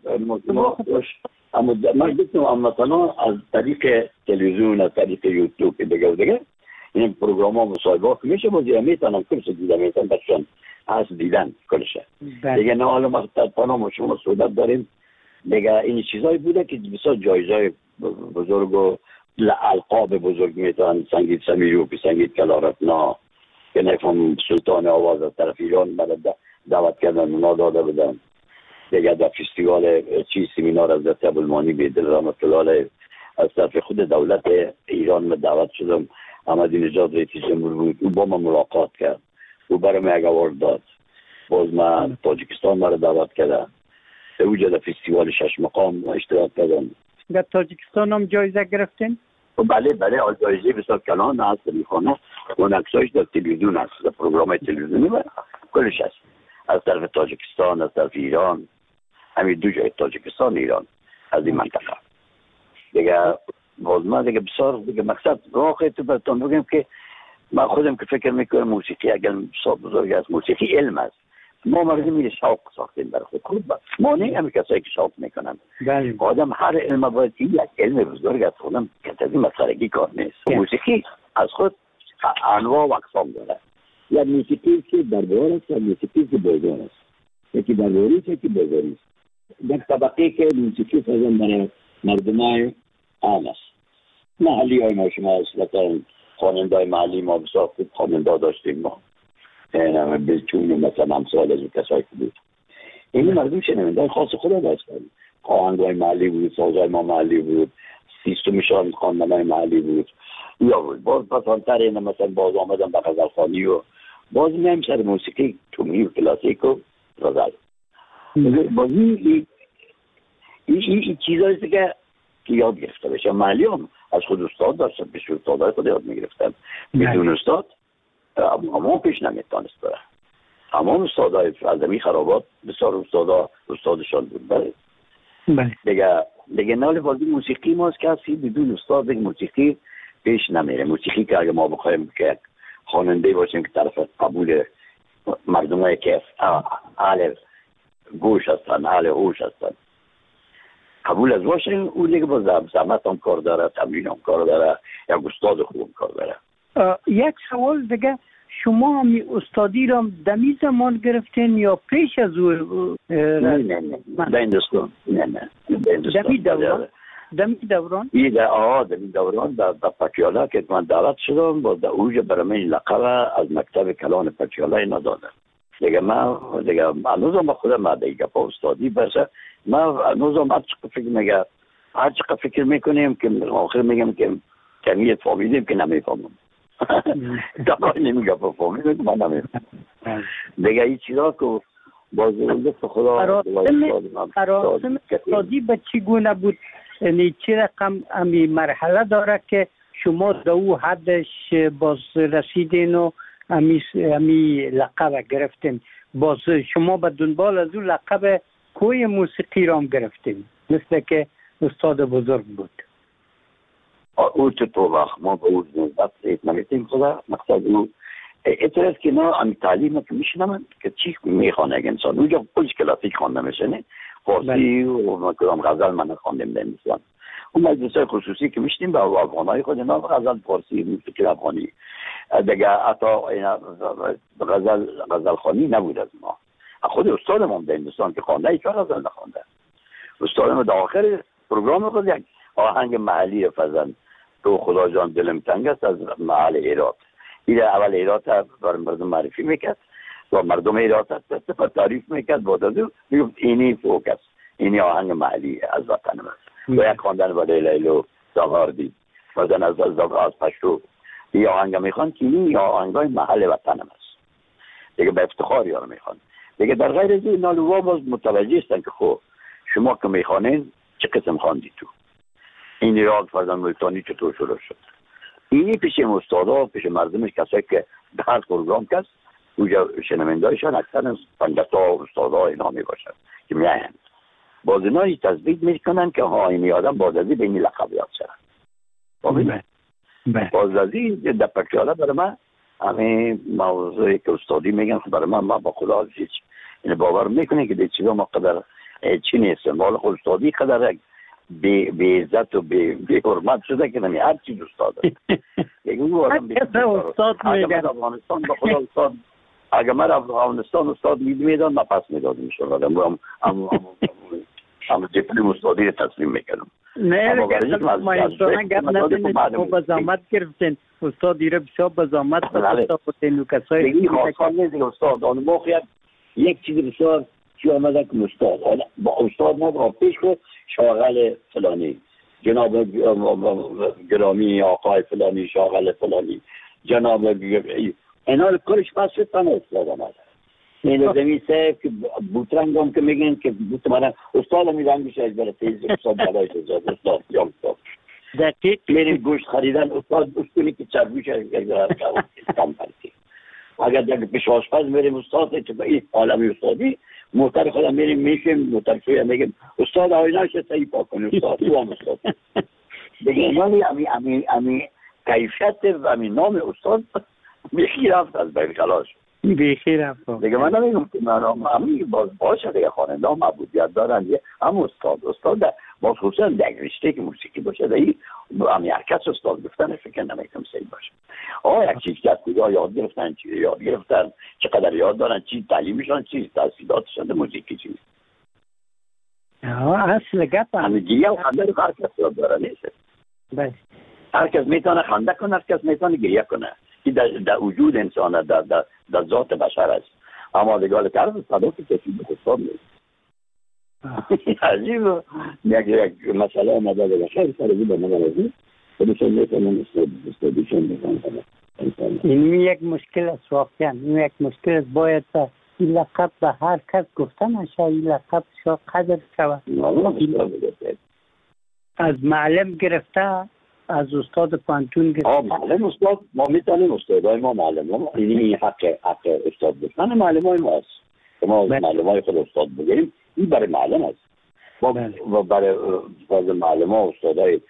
اما من بکنم هموطنا از طریق تلویزیون از طریق یوتیوب دیگه این پروگرام ها مصاحبه که میشه بازی میتونم کلش دیدم میتونم بچون از دیدن کلشه دیگه نه حالا مقصد پانام شما صحبت داریم دیگه این چیزایی بوده که بسیار جایزهای بزرگ و القاب بزرگ میتونن سنگیت سمیروپی سنگیت کلارتنا که نفهم سلطان آواز از طرف ایران برای دعوت کردن اونا داده بدن دیگه در فستیوال سمینار از دست ابوالمانی بیدل رحمت الله علیه از طرف خود دولت ایران من دعوت شدم احمدی نژاد رئیس جمهور بود او با من ملاقات کرد او برای من یک اوارد داد باز من تاجیکستان مرا دعوت کردن اوجه در فستیوال شش مقام اشتراک کردم در تاجیکستان هم جایزه گرفتین؟ بله جایزه بسیار کلان هست میخوانه اون عکسایش در تلویزیون هست در پروگرام تلویزیونی و کلش هست از طرف تاجیکستان از طرف ایران همین دو جای تاجیکستان ایران از این منطقه دیگه باز من دیگه بسیار دیگه مقصد راقه تو براتون بگم که من خودم که فکر میکنم موسیقی اگر بسیار بزرگ است موسیقی علم است ما مردم میره شوق ساختیم برای خود خوب ما نه همین کسایی که شوق میکنن آدم هر علم باید این یک علم بزرگ است خودم که از این مسخرگی کار نیست موسیقی از خود انواع و اقسام داره یا موسیقی که دربار است یا موسیقی که بازار است یکی درباری است یکی بازاری است در طبقه که موسیقی فرزن برای مردمای عام است محلی های ما شما مثلا خواننده های محلی ما بسیار خوب خواننده داشتیم ما این همه بلچون مثلا امثال از کسایی که بود این مردم شنونده خاص خدا داشتن خواننده محلی بود سازهای ما محلی بود سیستمشان خواندنهای محلی بود یا بود باز پسانتر این مثلا باز آمدن به غزلخوانی و باز میایم سر موسیقی تومی و کلاسیک و غزل باز این چیزهاییست که یاد گرفته بشه محلی هم از خود استاد داشتن پیش استادهای خود یاد میگرفتن بدون استاد اما پیش نمیتانست بره تمام استادهای عظمی خرابات بسیار استادشان بود دیگه نال بازی موسیقی ماست که هستی بدون استاد دیگه موسیقی پیش نمیره موسیقی که اگه ما بخوایم که خواننده باشیم که طرف قبول مردمایی که اهل گوش هستن، اهل هوش هستن قبول از باشن. او دیگه با زحمت هم کار داره، تمرین هم کار داره، یک استاد خوب کار داره. یک سوال دیگه، شما همی استادی را دمی زمان گرفتین یا پیش از او؟ نه در هندوستان. نه دمی دوران؟ دمی دوران در پتیالا که من دعوت شدم با در اوج برای لقب از مکتب کلان پتیالا اینا دادم. دیگه من هنوزم خودم دیگه با استادی برسه، من هنوزم هر چقدر فکر میکنیم که آخر میگم که کمیت فهمیدیم که نمیفهمم. دقیقا نمیگه با فهمیدیم که من نمیفهمم. دیگه این چیزا که بازرده خدا مراسم استادی به چگونه بود؟ یعنی چه رقم امی مرحله داره که شما در او حدش باز رسیدین و امی لقب گرفتین؟ باز شما به دنبال از او لقب کوی موسیقی را هم گرفتین مثل که استاد بزرگ بود. او تو وقت ما به او نوبت نمیتیم خدا مقصد او اعتراض که نه امی تعلیم که میشنم که چی میخوانه انسان اونجا پولیس کلاسیک خوانده میشنه فارسی و کدام غزل من خواندیم در انسان. اون مجلسای خصوصی که میشتیم به افغانای خود اینا غزل فارسی موسیقی افغانی دیگه حتی غزل خوانی نبود از ما. خود استادم هم در هندوستان که خوانده هیچ غزل نخوانده. استادم در آخر پروگرام خود یک آهنگ محلی فزن تو خدا جان دلم تنگ است از محل ایرات. این اول ایرات بر مردم معرفی میکرد و مردم ایرات تعریف میکرد بعد از اون میگفت اینی فوق است، اینی آهنگ محلی از وطن است. و یک خواندن ولی لیلو زاغاردی مثلا از پشتو این آهنگ میخوان که این آهنگای محل وطن است دیگه به افتخار یارو میخوان دیگه. در غیر از این نالوها باز متوجه هستن که خب شما که میخوانین چه قسم خواندی تو این راگ فرزن ملتانی چطور شروع شد. اینی پیش استادا پیش مردمش کسایی که در پروگرام کس اونجا شنوندهایشان اکثر 50 تا استادا اینا میباشن که میاین باز اینا این تثبیت میکنن که ها این آدم بازازی به این لقب یاد شدن. بازازی در پکیاله برای من همین موضوعی که استادی میگن برای من با خدا عزیز این باور میکنه که دیگه چیزا ما قدر چی نیستم مال خود استادی قدر بی عزت و بی حرمت شده که نمی هر چیز استاده دیگه اون آدم استاد میگن افغانستان با خدا استاد اگر من افغانستان استاد میدان من پس میدادم میشون هم دیپلم استادی رو تسلیم میکنم. نه ما اینطورا گپ نداریم که با زحمت گرفتین استادی رو بسیار با زحمت بودین و کسایی دیگه خواستان نیست استاد آن موقع یک چیز بسیار چی آمده که استاد با استاد ما پیش خود شاغل فلانی جناب گرامی آقای فلانی شاغل فلانی جناب اینا رو کارش پس شدن استاد آمده این زمین صاحب که بوترنگ هم که میگن که بوترنگ استاد میدن میشه از برای تیز استاد برای استاد یا استاد دقیق میریم گوشت خریدن استاد کنی که چربیش از کم پرکی اگر در پیش آشپز میریم استاد تو به این عالمی استادی محتر خودم میریم میشیم محتر شوی میگیم استاد آینه شد صحیح پاک کنی استاد تو هم استاد دیگه یعنی امی کیفیت و امی نام استاد بیخی رفت از بین خلاص بیخی رفت دیگه من نمیگم که من امی باشه دیگه خواننده هم عبودیت دارن هم استاد باز خصوصا در رشته که موسیقی باشه دیگه امی حرکت استاد گفتن فکر نمیکنم صحیح باشه. یک چیز که از کجا یاد گرفتن چی یاد گرفتن چقدر یاد دارن چی تعلیمشان چی تحصیلاتشان در موسیقی چی اصل گپ همه گریه و خنده رو هر کس یاد داره نیست. هر کس میتونه خنده کنه هر کس میتونه گریه کنه این در وجود انسان در ذات بشر است اما دیگه طرف صدا که کسی به خود نیست. عجیب یک مسئله آمده به خیر سر به نظر خودشون میتونن استادیشون بکنن. این یک مشکل است واقعا این یک مشکل است باید این لقب به هر کس گفته نشه این لقب شا قدر شود از معلم گرفته از استاد پانتون گرفته معلم استاد ما میتونیم استادای ما معلم ها این حق استاد بودن معلم های ما است ما معلم های خود استاد بگیریم این برای معلم است و برای معلم ها استادای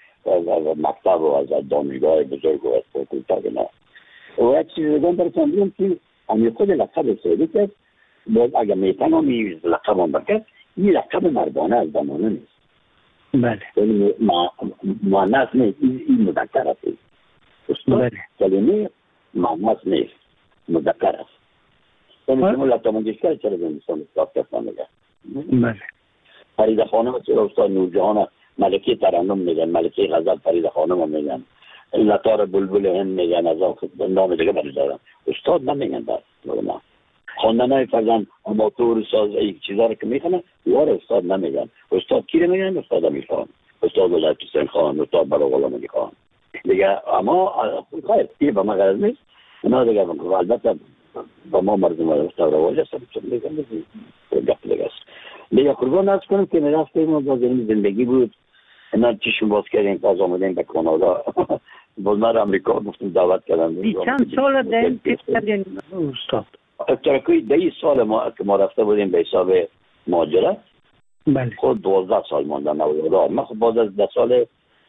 مکتب و از دانشگاه بزرگ و از فاکولته و یک چیز دیگه برسان بیم که همین خود لقب سعودی که باز اگر میتونم این لقب هم بکرد این لقب مردانه از زمانه نیست. بله. یعنی مؤنث نیست، این مذکر است. استاد کلمه مؤنث نیست، مذکر است. یعنی شما لطا منگشتر چرا به انسان استاد کسان میگه؟ بله. فرید خانم چرا استاد نورجهان ملکه ترنم میگن، ملکه غزل فرید خانم میگن، لطار بلبل هند میگن، از آن نام دیگه برای دارن. استاد نمیگن در ما. خواندنای فرزن آماتور ساز یک چیزا رو که میخونن وار استاد نمیگن. استاد کی رو میگن؟ استاد امیرخان، استاد ولایت حسین خان، استاد برای غلام علی خان دیگه. اما خیر این به ما غرض نیست. اونا دیگه البته با ما مردم استاد رواج هست چون میگن گپ دیگه است. دیگه قربان از کنم که میرفتیم باز این زندگی بود. اینا چشم باز کردیم باز آمدیم به کانادا. باز من امریکا گفتم دعوت کردم. چند سال داریم پیش کردین استاد؟ ترکوی 10 سال ما که ما رفته بودیم به حساب مهاجرت. بله. خود 12 سال ماندم نوزده. من خود بعد از 10 سال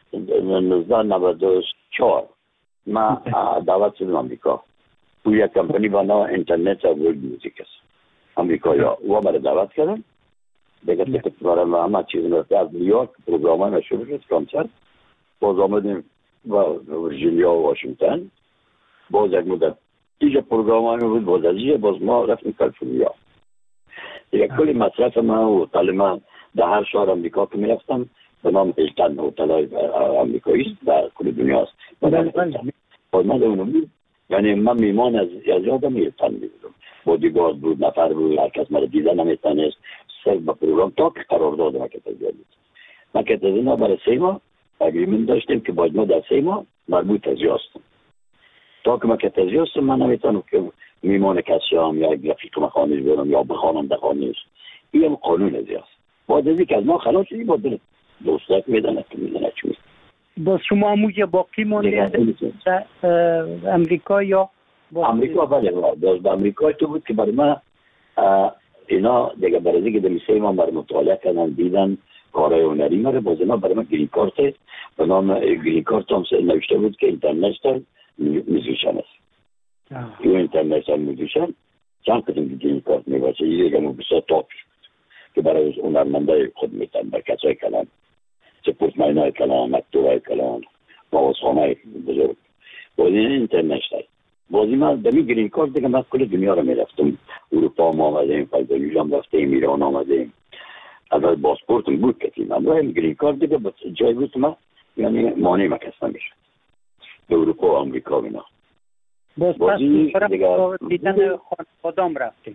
1994 من دعوت شدم امریکا. توی یک کمپانی با نام اینترنت و ورلد موزیک است. امریکا یا و مرا دعوت کردن. دیگه که برای همه چیز نرفته از نیویورک پروگرام شروع شد کنسرت. باز آمدیم و ورجینیا و واشنگتن. باز یک مدت اینجا پروگرام بود. باز از اینجا باز ما رفتیم کالیفرنیا. دیگه کلی مصرف من و هتل من در هر شهر امریکا که میرفتم به نام هیلتن هتل‌های امریکایی است در کل دنیا است. باز من اونو بود. یعنی من میمان از یادم هیلتن میبودم. بودیگارد بود، نفر بود، هر کس مرا دیدن نمیتونست. صرف به پروگرام تا که قرار داد مکتب بود. مکتب اینا برای 3 ماه اگریمنت داشتیم که باید ما در 3 ماه مربوط از هستم. تا که مکتب هستم من نمیتونم که میمان کسی هم یا گرافیک مخانش برم یا بخوانم در خانش. این هم قانون از هست. باید از که از ما خلاص شدی باید دوستات میدنه که میدنه چی میست. باز شما همونجا باقی ماندید در امریکا یا؟ امریکا بله. باز به امریکا تو بود که برای من اینا دیگه برای دیگه دمیسه ما برای مطالعه کردن دیدن کارهای هنری مره. باز اینا برای من گرین کارت به نام گرین کارت هم نوشته بود که اینترنشنال میوزیشن است. این اینترنشنال میوزیشن چند قسم گرین کارت میباشه. یه دیگه بسیار تاپ که برای هنرمندای خود میتن بر کسای کلان چه پورتماینای کلان، مکتوبای کلان، باوزخانای بزرگ. باز این اینترنشنال. بازی من دمی گرین کارت دیگه من کل دنیا رو میرفتم. اروپا ما آمدیم، فلسطین هم رفتیم، ایران آمدیم. اول پاسپورتم بود که من باید گرین کارت دیگه جای بود من یعنی مانع ما کس نمیشد. به اروپا و امریکا اینا. باز پس دیدن خانواده هم رفتیم.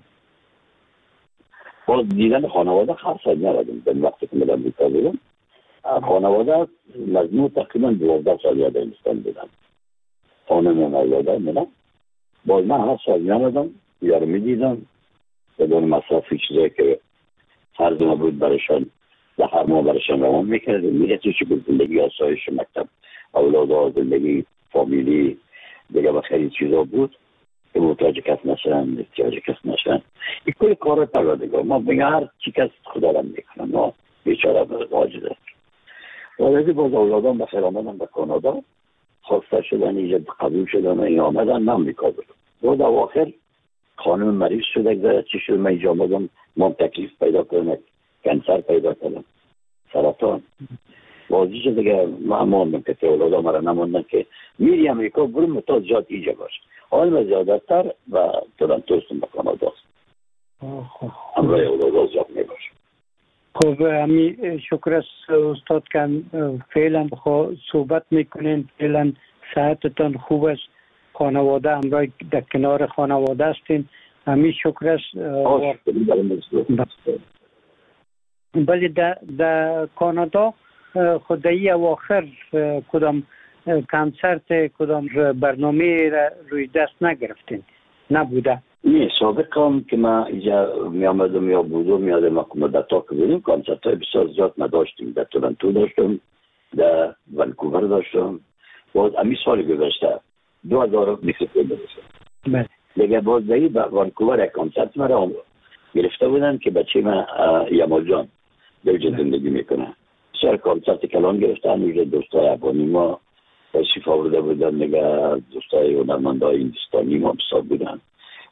باز دیدن خانواده خاصی نرفتیم. به وقتی که من امریکا بودم خانواده مجموع تقریبا 12 سال یاد هندوستان بودن. خانم و اولاده منم. باز من هر سال میامدم یارو میدیدم بدون مصرفی چیزایی که فرض ما بود برایشان در هر ماه برایشان روان میکردیم. میرسید چی بود زندگی آسایش مکتب اولاده زندگی فامیلی دیگه و خیلی چیزا بود که محتاج کس نشن احتیاج کس نشن. این کل کار پروردگار ما بگه هر چی کس خدا را میکنم ما بیچاره واجده. ولی باز اولادان بخیر آمدن به کانادا خواسته شدن اینجا قبول شدن این آمدن من امریکا بودم. باز اواخر خانم مریض شده گذاره چی شد من اینجا آمدم ما تکلیف پیدا کنم کنسر پیدا کنم سرطان. بازی شد دیگه من ماندم که اولادان مرا نماندن که میری امریکا برم تا زیاد اینجا باش. حال من زیادتر و تورنتو هستم به کانادا هستم. همراه اولادان زیاد میباشم. خب همی شکر است استاد که فعلا صحبت میکنین. فعلا صحتتان خوب است. خانواده همراه در کنار خانواده هستین. همی شکر است. ولی در کانادا خدایی اواخر کدام کنسرت کدام برنامه روی دست نگرفتین نبوده؟ نه سابق هم که من اینجا می آمدم یا بودم میادم مدت ها که بودیم کنسرت های بسیار زیاد نداشتیم. در تورنتو داشتم، در ونکوور داشتم. باز امی سال گذشته 2023 داشتم. دیگه باز دایی به ونکوور یک کنسرت مرا گرفته بودن که بچه من یمال جان دوجه زندگی میکنه. بسیار کنسرت کلان گرفتن. اینجا دوستای افغانی ما تشریف آورده بودن. نگه دوستای هنرمندای هندوستانی ما بسیار بودن.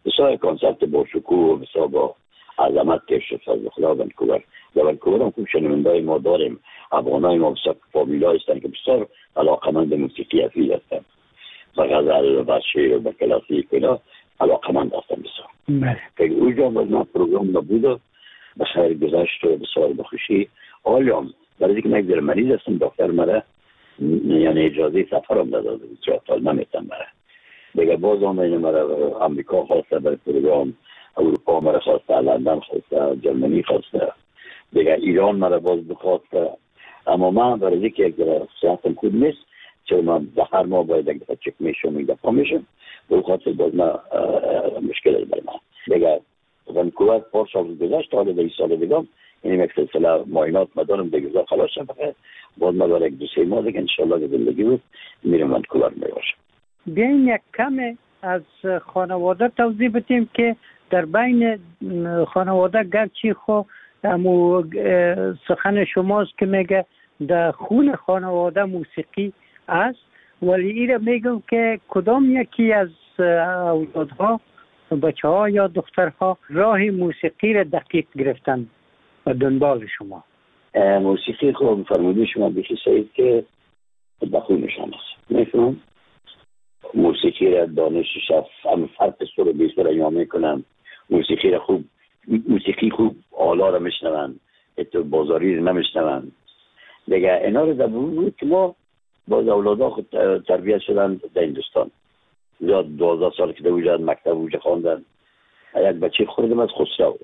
بسیار کنسرت با شکوه و بسیار با عظمت که شد فضل خدا ونکوور. در ونکوور هم خوب شنوندای ما داریم، افغانای ما بسیار فامیلا هستند که بسیار علاقمند موسیقی افیل هستند، به غزل و شعر و به کلاسیک اینا علاقمند هستند بسیار. که اونجا باز من پروگرام نبود، به خیر گذشت و بسیار بخوشی. حالیام برای اینکه من یک مریض هستم، دکتر مرا یعنی اجازه سفرم داده بود، 4 سال نمیتونم برم دیگه. باز آمدیم مرا امریکا خواسته برای پروگرام، اروپا مرا خواسته، لندن خواسته، جرمنی خواسته، دیگه ایران مرا باز بخواسته. اما من برای اینکه یک صحتم خوب نیست، چون من به هر ماه باید یک دفعه چک میشم، یک دفعه میشم، به خاطر باز من مشکل است برای من دیگه. ونکوور 4 سال گذشت، حالا در سال دیگه این یک سلسله معاینات مدارم دیگه خلاص شد. باز ما برای 2-3 ماه دیگه انشالله که زندگی بود میرم ونکوور میباشم. بیاین یک کم از خانواده توضیح بدیم که در بین خانواده گرچه خو امو سخن شماست که میگه در خون خانواده موسیقی است، ولی ایره میگم که کدام یکی از اولادها، بچه ها یا دخترها، راه موسیقی را دقیق گرفتن و دنبال شما؟ موسیقی خوب فرمودی شما بخی سعید که بخونشان است. میفهم موسیقی را دانشش است، هم فرق سر و بیست را ایام میکنم. موسیقی را خوب، موسیقی خوب آلا را میشنون، اتو بازاری را نمیشنون دیگه. اینا را در بود که ما باز اولادا خود تربیت شدن در هندوستان. زیاد 12 سال که در وجود مکتب وجود خواندن. یک بچه خوردم از خسرو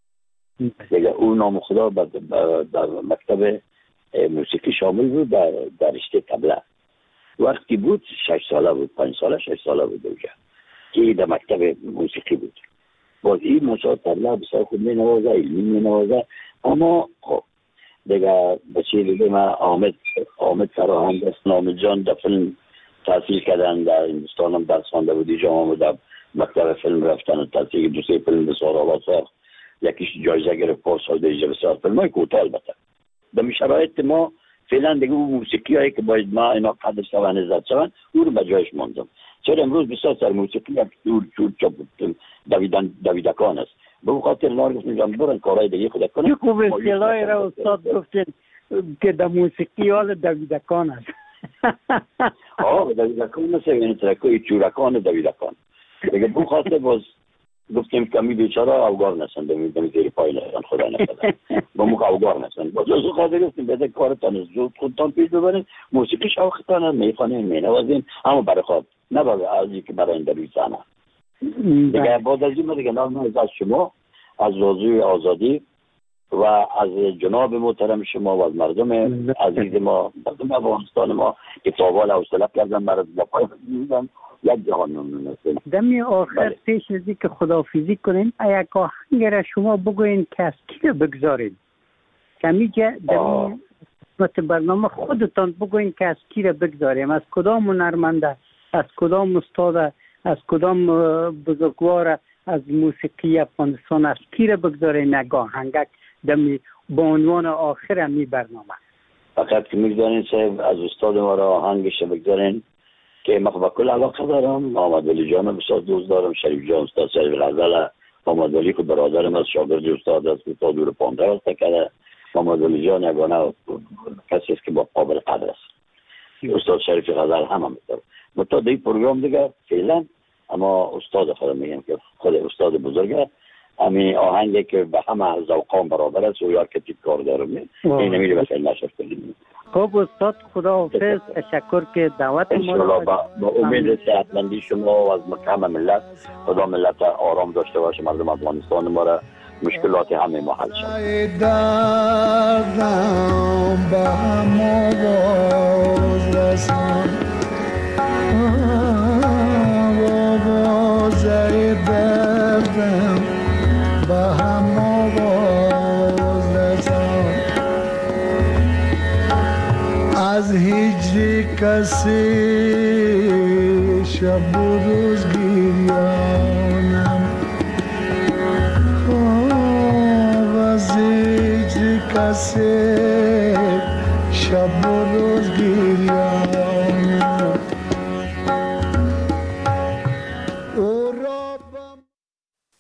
دیگه، اون نام خدا در مکتب موسیقی شامل بود، در رشته طبله. وقتی بود 6 ساله بود، 5 ساله 6 ساله بود اونجا که در مکتب موسیقی بود. باز این موسیقی طبله بسیار خوب می نوازه، علمی می نوازه. اما خب دیگه بچه دیگه من حامد فراهند است، حامد جان در فیلم تحصیل کردن، در هندوستان هم درس خوانده بود، اینجا هم در مکتب فیلم رفتن تحصیل. 2-3 فیلم بسیار آلا ساخت، یکیش جایزه گرفت، 4 سال دیگه بسیار فیلمای کوتاه. البته در شرایط ما فعلا دیگه اون موسیقی هایی که باید ما اینا قدر شوند عزت شوند او رو به جایش ماندم. چرا امروز بسیار سر موسیقی یک چور دویدکان است. به اون خاطر ما گفتیم برن کارهای دیگه خود کنن. یک خوب اصطلاحی را استاد گفتین که در موسیقی حال دویدکان است. دویدکان است، یعنی ترکای چورکان دویدکان دیگه. به اون خاطر باز گفتیم کمی بیچاره اوگار نشن، دمی زیر پای نشن، خدا نکنه با موقع اوگار نشن. باز از خاطر گفتیم بده کارتان زود خودتان پیش ببرین، موسیقی شوقتان میخوانین مینوازین، اما برای خود نه از اینکه برای این دروی سانه دیگه. بعد از این دیگه نام از شما، از رادیوی آزادی و از جناب محترم شما و از مردم عزیز ما، مردم افغانستان ما که تاوال حوصله کردن برای دفاع میدن، یک جهان ممنون هستیم. دمی آخر پیش از اینکه خداحافظی کنین، یک آهنگ را شما بگوین که از کی را بگذارین؟ کمیگه دمی قسمت برنامه خودتان بگوین که از کی را بگذاریم، از کدام هنرمنده، از کدام استاد، از کدام بزرگوار از موسیقی افغانستان از کی را بگذارین؟ یک آهنگک دمی با عنوان آخر همی برنامه. فقط که میگذارین صاحب از استاد ما را آهنگش بگذارین که من با کل علاقه دارم. محمد ولی جان بسیار دوست دارم، شریف جان استاد شریف غزل. محمد ولی که برادرم از شاگرد استاد است که تا دور 15 سال کرده. محمد ولی جان یگانه کسی است که با قابل قدر است. استاد شریف غزل هم می‌داره. متأ این پروگرام دیگه فعلا اما استاد خودم میگم که خود استاد بزرگه. همین آهنگی که به همه ذوقام برابر است و یا که کار دارم این نمیره به خیلی نشد کنیم. خب استاد خداحافظ، تشکر که دعوت ما را با امید صحتمندی شما و از مکرم ملت، خدا ملت آرام داشته باشه، مردم افغانستان ما را مشکلات همه ما حل شد. از هجر کسی شب و روز گریانم، از هجر کسی شب و روز گریانم.